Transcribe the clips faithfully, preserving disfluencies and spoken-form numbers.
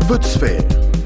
بوتسفير.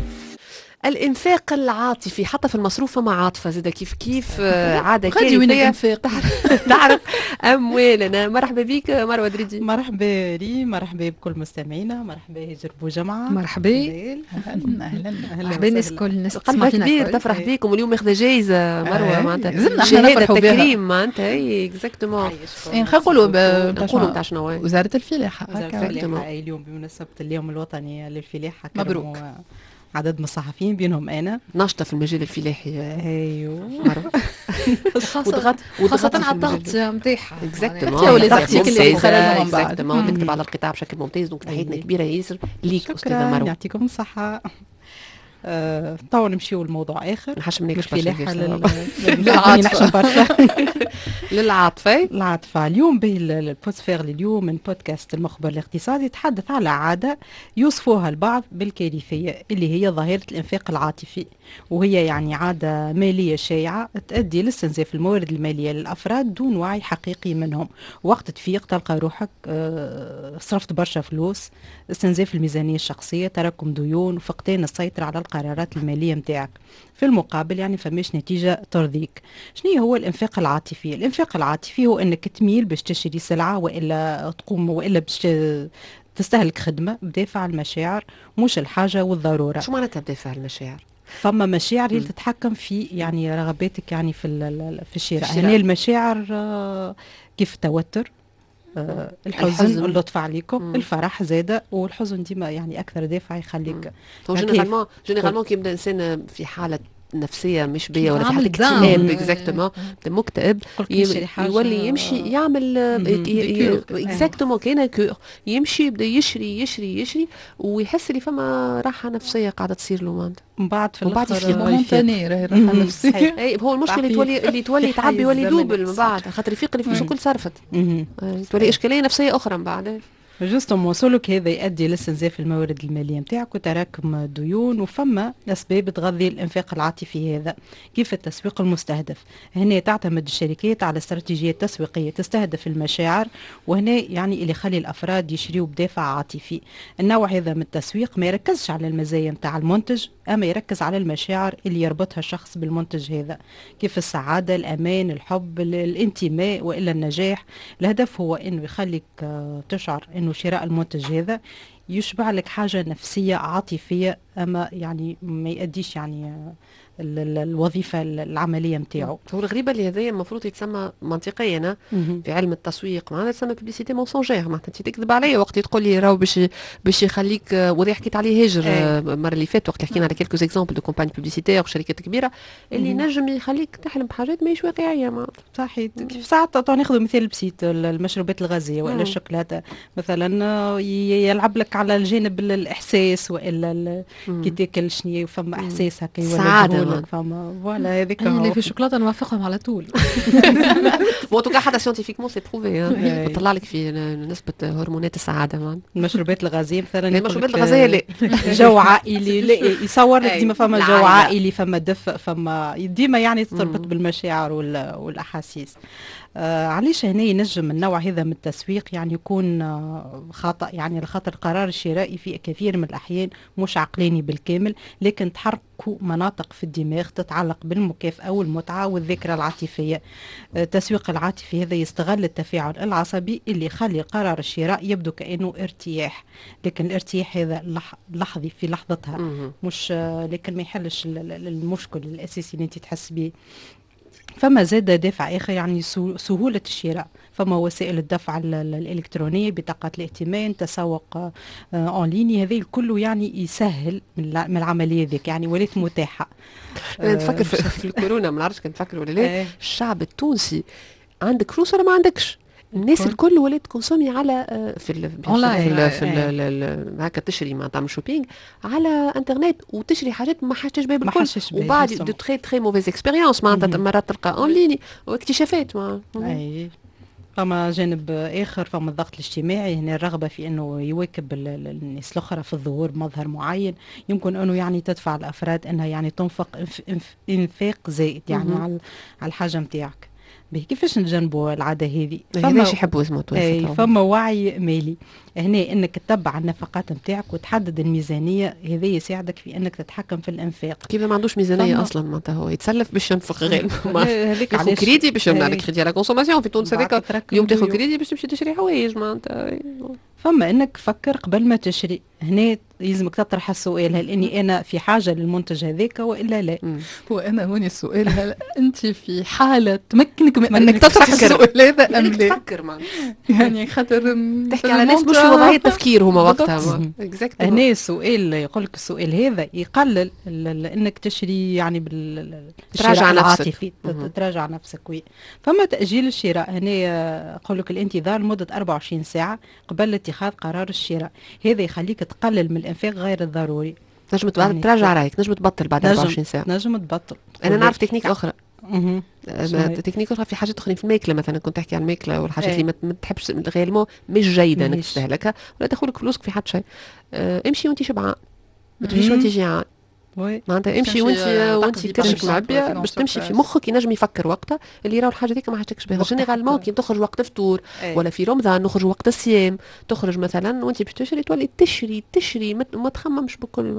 الانفاق العاطفي حتى في المصروف فما عاطفه زاد كيف كيف عاده غادي وين الانفاق. تعرف اموالنا. مرحبا بك مروه دريدي. مرحبا لي، مرحبا بكل مستمعينا، مرحبا هاجر بوجمعه. مرحبا اهلا اهلا مرحبا الناس الكل، الناس قلبها كبير تفرح بيكم واليوم ماخذه جايزه مروه معناتها زدنا احنا شهاده نفرحوا تكريم معناتها اي اكزاكتومون. نقولوا نقولوا نتاع شنو وزاره الفلاحه وزاره الفلاحه اليوم بمناسبه اليوم الوطني للفلاحه. مبروك. عدد من الصحفيين بينهم انا ناشطه في المجال الفلاحي. ايوه مروه وضغط خاصه على الضغط نتاعها اكزاكتومون ولا زعتيك اللي خرجوا من بعد اكزاكتومون تكتب على القطاع بشكل ممتاز. دونك تحياتنا كبيره ياسر ليك استاذه مروه. يعطيكم الصحه. آه، طبعا نمشيو لموضوع اخر. نحش منك الفلاحه للعاطفه. للعاطفه العاطفه اليوم به البودسفير اليوم من بودكاست المخبر الاقتصادي يتحدث على عاده يوصفوها البعض بالكارثيه اللي هي ظاهره الانفاق العاطفي، وهي يعني عاده ماليه شائعه تؤدي لاستنزاف الموارد الماليه للافراد دون وعي حقيقي منهم. وقت تفيق تلقى روحك آه، صرفت برشا فلوس، استنزاف الميزانيه الشخصيه، تراكم ديون، وفقدان السيطره على القرارات الماليه نتاعك. في المقابل يعني فماش نتيجه ترضيك. شنو هو الانفاق العاطفي؟ الانفاق العاطفي هو انك تميل باش تشتري سلعه والا تقوم والا باش تستهلك خدمه بدافع المشاعر مش الحاجه والضروره. شو معناتها بدافع المشاعر؟ فما مشاعر اللي تتحكم في يعني رغباتك يعني في في الشراء. هنا المشاعر آه كيف التوتر، آه الحزن, الحزن. اللطف عليكم، مم. الفرح زاده، والحزن ديما يعني اكثر دافع يخليك. جينيرالمون جينيرالمون كي يبدا انسان في حاله نفسيه مش بيه ولا في حاله اكتئاب اكزاكتومون مكتئب يولي يمشي يعمل اكزاكتومون كاين كور يمشي يبدا يشري يشري يشري ويحس اللي فما راحه نفسيه قاعده تصير له مانت من بعد في الاخر يفيق راحه نفسيه. اي هو المشكله اللي تولي اللي تولي تعبي يولي دوبل من بعد خاطر يفيق اللي فلوسه كل صرفت تولي اشكاليه نفسيه اخرى من بعد. جوستومون سلوك هذا يؤدي لاستنزاف الموارد الماليه نتاعك وتراكم الديون، وفما اسباب تغذي الانفاق العاطفي هذا كيف التسويق المستهدف. هنا تعتمد الشركات على استراتيجيات تسويقيه تستهدف المشاعر، وهنا يعني اللي يخلي الافراد يشريوا بدافع عاطفي. النوع هذا من التسويق ما يركزش على المزايا نتاع المنتج، اما يركز على المشاعر اللي يربطها الشخص بالمنتج هذا، كيف السعاده، الامان، الحب، الانتماء والا النجاح. الهدف هو انه يخليك تشعر انه شراء المنتج هذا يشبع لك حاجة نفسية عاطفية، أما يعني ما يؤديش يعني الوظيفة العملية متاعه. هو الغريبة اللي هذايا المفروض يتسمى منطقيا في علم التسويق معناتها تسمى بيبليسيتي مونسونجير. معناتها انت تكذب عليا وقت تقول لي راهو باش باش يخليك. وذي حكيت عليه هاجر المره اللي فاتت وقت حكينا على كيلكو اكزامبل دو كومباني بيبليسيتير وشركات كبيره اللي نجم يخليك تحلم بحاجات ماهيش واقعيه. معناتها صحيح. كيف ساعات ناخذ مثال بسيط، المشروبات الغازيه والا الشوكولاته مثلا يلعب لك على الجانب الاحساس والا كي تاكل شنيا وفما احساس هكا يولي فما فوالا هذيك اللي في الشوكولاته نوافقهم على طول. وتوكا حتى سيانتيفيكمون سي بروفي بتطلع لك في نسبه هرمونات السعاده. المشروبات الغازيه مثلا المشروبات الغازيه لا جو عائلي لا يصور لك ديما فما جو عائلي، فما دفء، فما ديما يعني تربط بالمشاعر والاحاسيس. آه علاش هنا ينجم النوع هذا من التسويق يعني يكون آه خطأ؟ يعني لخاطر القرار الشرائي في كثير من الأحيان مش عقلاني بالكامل، لكن تحركوا مناطق في الدماغ تتعلق بالمكافأة والمتعة والذكرى العاطفية. آه التسويق العاطفي هذا يستغل التفاعل العصبي اللي يخلي قرار الشراء يبدو كأنه ارتياح، لكن الارتياح هذا لح لحظي في لحظتها مش آه لكن ما يحلش المشكل الأساسي اللي انت تحس به. فما زاد دافع آخر يعني سهولة الشراء. فما وسائل الدفع الإلكترونية، بطاقات الائتمان، تسوق اون ليني، هذه الكل يعني يسهل من العملية ذيك يعني ولات متاحة. أنا نتفكر في, في الكورونا ما نعرفش كنت فاكر ولا لا الشعب التونسي عندك فلوس ولا ما عندكش الناس الكل ولات كونسومي على في ال في ال في ال هكا تشري ما تعمل شوبينج على انترنت وتشري حاجات ما حاجتش بها بالكل، وبعد دو تري تري موفيز اكسبيريونس معناتها مرات تلقى اون ليني واكتشافات. ما اي فما جانب اخر، فما الضغط الاجتماعي. هنا الرغبه في انه يواكب الناس الاخرى في الظهور بمظهر معين، يمكن انه يعني تدفع الافراد انها يعني تنفق انفاق زائد يعني على على الحاجه نتاعك. كيفاش نجنبوا العاده هذه؟ فما يحبوا اسمه اي فما وعي مالي هنا، انك تتبع النفقات نتاعك وتحدد الميزانيه، هذا يساعدك في انك تتحكم في الانفاق. كيف ما عندوش ميزانيه اصلا معناتها هو يتسلف باش ينفق غير هذيك ياخذ كريدي باش يعمل كريدي على كونسوماسيون في تونس هذاك اليوم تاخذ كريدي باش تمشي تشري حوايج معناتها. فما انك فكر قبل ما تشري، هنا يلزمك تطرح السؤال هل اني انا في حاجه للمنتج هذاك والا لا؟ هو انا هوني السؤال هل انت في حاله تمكنك من انك تطرح السؤال هذا ام لا؟ تفكر معناتها يعني خاطر تحكي على ناس مش في وضعيه تفكير هما وقتها. هنا السؤال يقول لك السؤال هذا يقلل انك تشري يعني بالشراء العاطفي، تراجع نفسك. وي فما تاجيل الشراء، هنا يقول لك الانتظار لمده أربعة وعشرين ساعه قبل اتخاذ قرار الشراء، هذا يخليك تقلل من الانفاق غير الضروري. نجم يعني تراجع رايك، نجم تبطل بعد أربعة وعشرين ساعه. نجم تبطل. انا نعرف تكنيك اخرى. اها تكنيك اخرى في حاجات اخرين في الماكله مثلا، كنت تحكي عن الماكله والحاجات ايه. اللي ما تحبش غير مش جيده انك تستهلكها ولا تاخذ فلوسك في حد شيء. اه امشي وانت شبعان، ما تمشيش وانت جيعان. معناتها امشي وانت وانت كرشك معبيه باش تمشي في مخك ينجم يفكر وقتها اللي راهو الحاجه هذيك ما حاجتكش بها. جينيرالمون كي تخرج وقت فطور ايه. ولا في رمضان نخرج وقت الصيام، تخرج مثلا وانت باش تشري تولي تشري تشري ما تخممش بكل.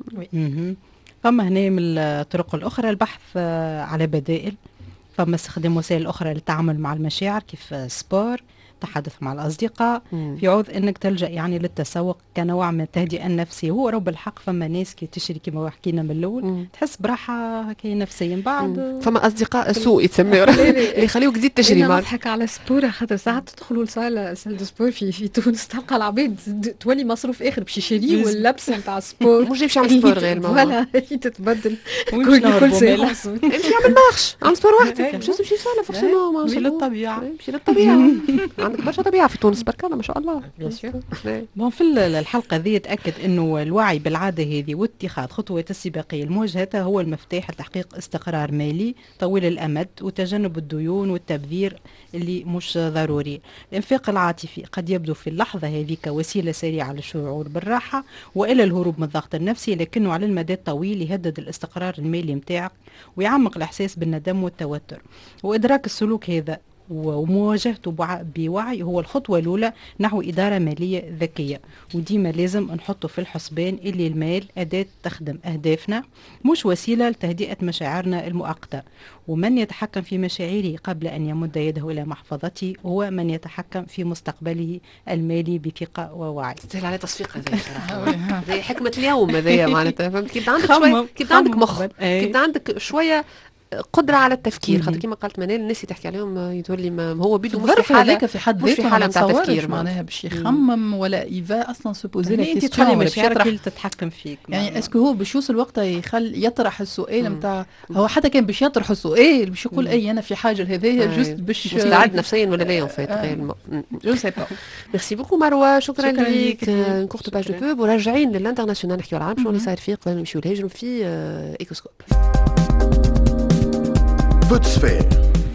فما هنا من الطرق الاخرى البحث على بدائل، فما استخدام وسائل اخرى للتعامل مع المشاعر كيف سبور، تحدث مع الأصدقاء. مم. في عوض أنك تلجأ يعني للتسوق كنوع من التهدئة النفسية. هو رب الحق فما ناس كي تشري كما حكينا من الأول مم. تحس براحة هكا نفسيا بعد مم. فما أصدقاء سوء يتسموا اللي يخليوك تزيد تشري. أنا نضحك على سبور خاطر ساعات تدخلوا لصالة سال دو سبور في في تونس تلقى العباد تولي مصروف آخر باش يشريوا اللبس نتاع سبور، مش يمشي على سبور غير ما ولا تتبدل كل كل ساعة امشي عمل مارش على سبور وحدك مش لازم تمشي صالة فورسيمون ماشي للطبيعة، ماشي للطبيعة. عندك برشا طبيعة في تونس برك الله ما شاء الله. بون في الحلقة ذي تأكد أنه الوعي بالعادة هذه واتخاذ خطوات استباقية لمواجهتها هو المفتاح لتحقيق استقرار مالي طويل الأمد وتجنب الديون والتبذير اللي مش ضروري. الإنفاق العاطفي قد يبدو في اللحظة هذه كوسيلة سريعة للشعور بالراحة وإلى الهروب من الضغط النفسي، لكنه على المدى الطويل يهدد الاستقرار المالي متاعك ويعمق الإحساس بالندم والتوتر. وإدراك السلوك هذا ومواجهته بوعي هو الخطوة الأولى نحو إدارة مالية ذكية. وديما لازم نحطه في الحسبان اللي المال أداة تخدم أهدافنا مش وسيلة لتهدئة مشاعرنا المؤقتة. ومن يتحكم في مشاعره قبل أن يمد يده إلى محفظته هو من يتحكم في مستقبله المالي بثقة ووعي. تستاهل عليه تصفيق هذه صراحة. هذه حكمة اليوم هذه معناتها. فهمت كيف عندك شوية كيف عندك مخ كيف عندك شوية قدرة على التفكير. خاطر كما قالت منال الناس تحكي عليهم يتولي ما هو بيدو مش في حالة في حد ذاته حالة نتاع تفكير معناها باش يخمم ولا يفا اصلا سوبوزي لا كيستيون ولا باش يطرح تتحكم فيك. يعني اسكو هو باش يوصل وقتها يخل يطرح السؤال نتاع هو حتى كان باش يطرح السؤال باش يقول اي انا في حاجة لهذايا جوست باش مستعد نفسيا ولا لا فايت غير جو سي با. ميرسي بوكو مروة، شكرا ليك. نكورت باج دو بوب وراجعين للانترناسيونال نحكيو على العالم شنو اللي صاير فيه قبل ما نمشيو الهجرة في ايكوسكوب. Bootsfeer.